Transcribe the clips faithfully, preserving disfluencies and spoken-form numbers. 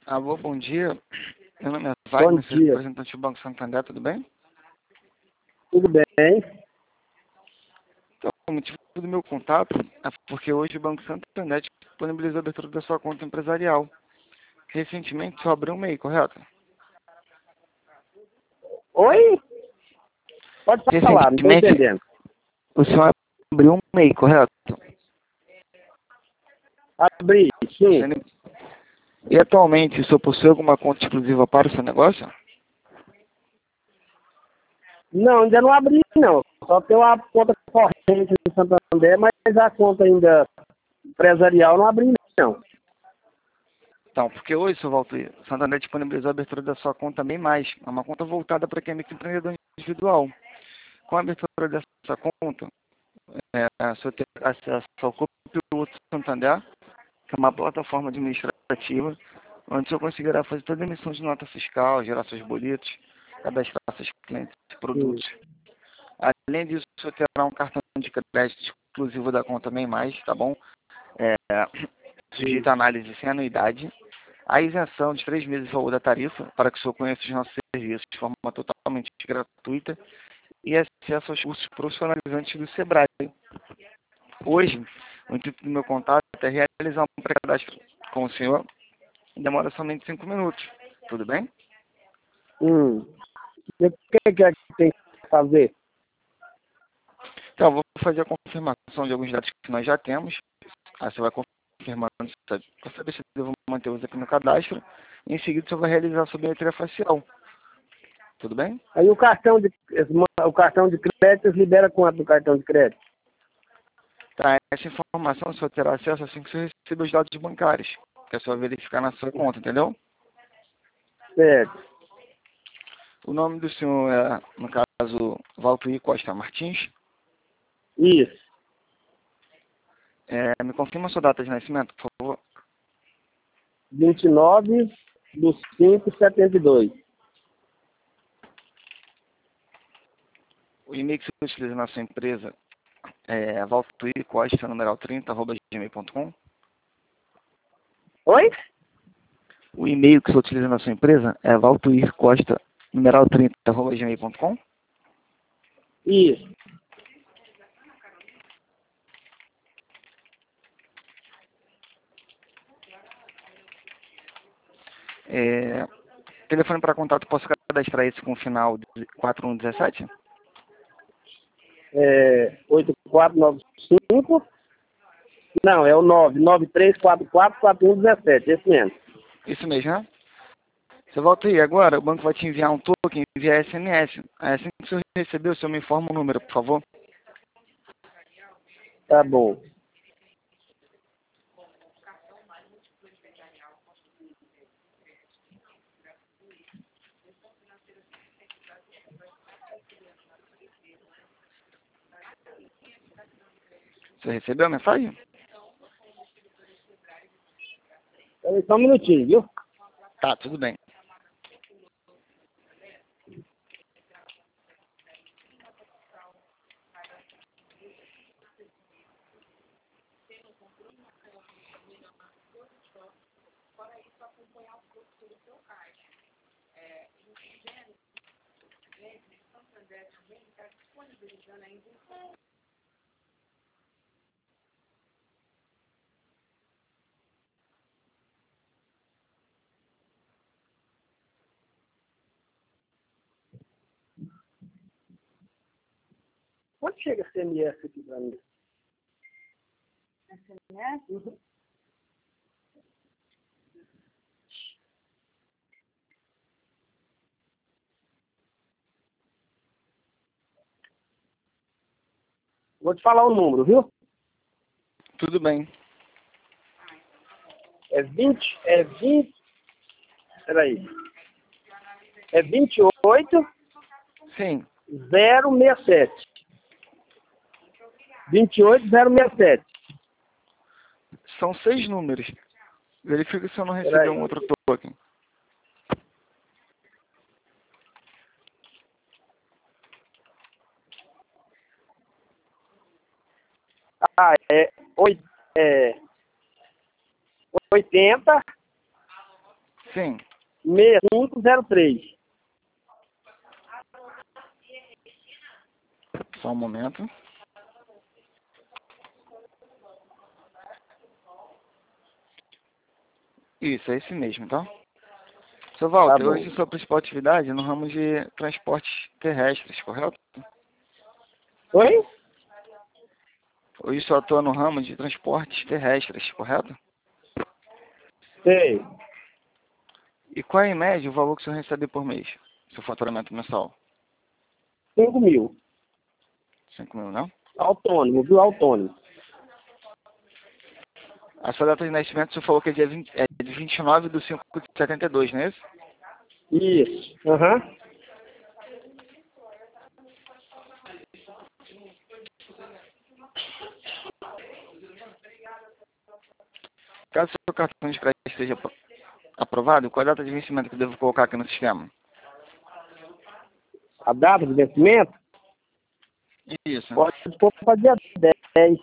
Alô, bom dia. Meu nome é Bom Wagner, sou dia. representante do Banco Santander, tudo bem? Tudo bem? Então, o motivo do meu contato é porque hoje o Banco Santander disponibilizou a abertura da sua conta empresarial. Recentemente só abriu um MEI, correto? Oi? Pode falar, não estou Recentemente entendendo. o senhor abriu um MEI, correto? Abri, sim. E atualmente o senhor possui alguma conta exclusiva para o seu negócio? Não, ainda não abri, não. Só tenho a conta corrente no Santander, mas a conta ainda empresarial não abri, não. Então, porque hoje, seu Walter, o Santander disponibilizou a abertura da sua conta bem mais. É uma conta voltada para quem é microempreendedor individual. Com a abertura dessa conta, é, o senhor ter acesso ao Conteúdo Santander, que é uma plataforma administrativa, onde o senhor conseguirá fazer toda a emissão de nota fiscal, gerar seus boletos, cadastrar seus clientes e Sim. produtos. Além disso, o senhor terá um cartão de crédito exclusivo da conta Bem Mais, tá bom? É, sujeito Sim. a análise sem anuidade. A isenção de três meses do valor da tarifa, para que o senhor conheça os nossos serviços de forma totalmente gratuita e acesso aos cursos profissionalizantes do Sebrae. Hoje, o intuito do meu contato é realizar um pré-cadastro com o senhor. Demora somente cinco minutos. Tudo bem? Hum. E o que que é que tem que fazer? Então, eu vou fazer a confirmação de alguns dados que nós já temos. Aí você vai confirmando para saber se eu devo manter-os aqui no cadastro. Em seguida, você vai realizar a sua biometria facial. Tudo bem? Aí o cartão de, o cartão de crédito libera quanto do cartão de crédito? Tá, essa informação o senhor terá acesso assim que você receber os dados bancários, que é só verificar na sua conta, entendeu? Certo. O nome do senhor é, no caso, Valtuir Costa Martins. Isso. É, me confirma a sua data de nascimento, por favor. vinte e nove do cinco de setenta e dois. O e-mail que você utiliza na sua empresa é valtuircosta, numeral trinta, arroba gmail ponto com. Oi? O e-mail que você utiliza na sua empresa é valtuircosta, numeral trinta, arroba gmail ponto com. Isso. É, telefone para contato, posso cadastrar esse com o final de quatro um um sete? É, oito quatro nove cinco. Não, é o nove nove três quatro quatro quatro um um sete, esse mesmo. Isso mesmo, né? Você volta aí agora, o banco vai te enviar um token, enviar S M S. Aí, assim que o senhor receber, o senhor me informa o número, por favor. Tá bom. Você recebeu a mensagem? Peraí só um minutinho, viu? Tá, tudo bem. Quando chega a C M S aqui pra mim? C M S? Uhum. Vou te falar o número, viu? Tudo bem. É vinte, é vinte, peraí. É vinte e oito Sim, zero sessenta e sete. vinte e oito zero sessenta e sete. são seis números. Verifica se eu não recebi Peraí. um outro token. Ah, é, oi- é oitenta, Sim. seis cinco zero três. Só um momento. Isso, é esse mesmo, tá? Seu Walter, Tá hoje bom. sua principal atividade é no ramo de transportes terrestres, correto? Oi? Hoje só atua no ramo de transportes terrestres, correto? Sei. E qual é, em média, o valor que o senhor recebe por mês? Seu faturamento mensal? cinco mil. cinco mil, não? Autônomo, viu? Autônomo. A sua data de nascimento, o senhor falou que é, dia vinte, é de vinte e nove de cinco de setenta e dois, não é isso? Isso. Aham. Caso o seu cartão de crédito esteja apro- aprovado, qual é a data de vencimento que eu devo colocar aqui no sistema? A data de vencimento Isso. pode pôr para dia dez.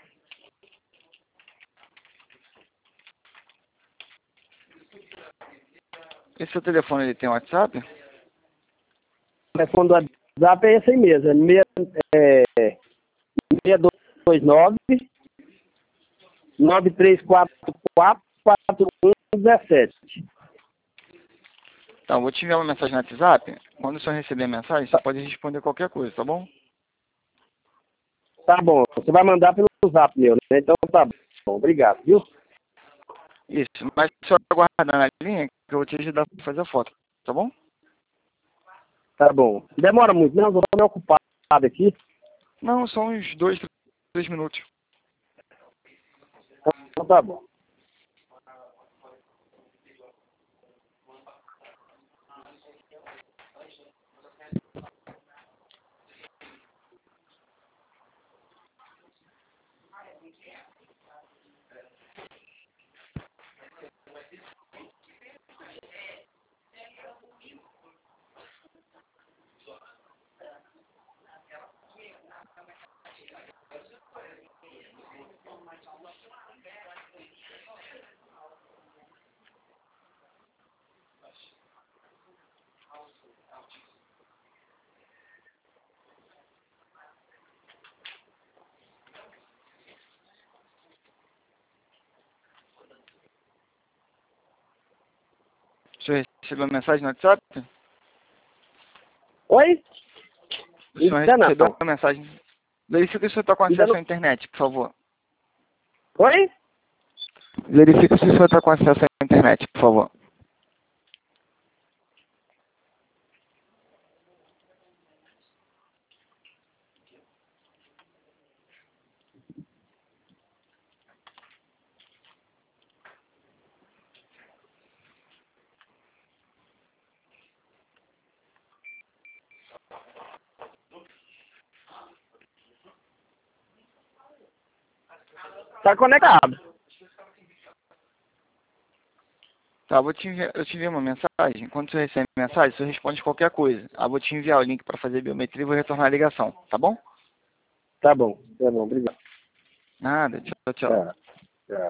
Esse seu telefone, ele tem WhatsApp? O telefone do WhatsApp é esse aí mesmo. É seis dois nove, nove três quatro quatro, quatro um um sete. Então, eu vou te enviar uma mensagem no WhatsApp. Quando o senhor receber a mensagem, você pode responder qualquer coisa, tá bom? Tá bom. Você vai mandar pelo zap meu, né? Então tá bom. Obrigado, viu? Isso, mas só aguardar na linha que eu vou te ajudar a fazer a foto, tá bom? Tá bom. Demora muito, não? Eu tô meio ocupado aqui. Não, são uns dois, três minutos. Então tá bom. O senhor recebeu a mensagem no WhatsApp? Oi? O senhor Ainda recebeu não. a mensagem. Verifique se o senhor está com Ainda acesso não. à internet, por favor. Oi? Verifique se o senhor está com acesso à internet, por favor. Tá conectado. Tá, vou te enviar, eu te enviei uma mensagem. Quando você recebe a mensagem, você responde qualquer coisa. Ah, vou te enviar o link para fazer biometria e vou retornar a ligação, tá bom? Tá bom. Tá bom. Obrigado. Nada, tchau, tchau. Tá.